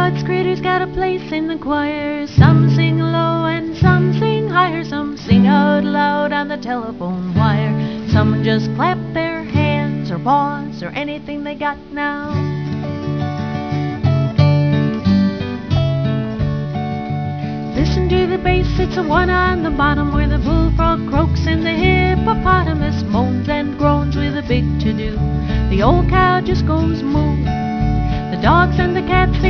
God's critters got a place in the choir. Some sing low and some sing higher. Some sing out loud on the telephone wire. Some just clap their hands or paws or anything they got now. Listen to the bass, it's a one on the bottom, where the bullfrog croaks and the hippopotamus moans and groans with a big to-do. The old cow just goes moo.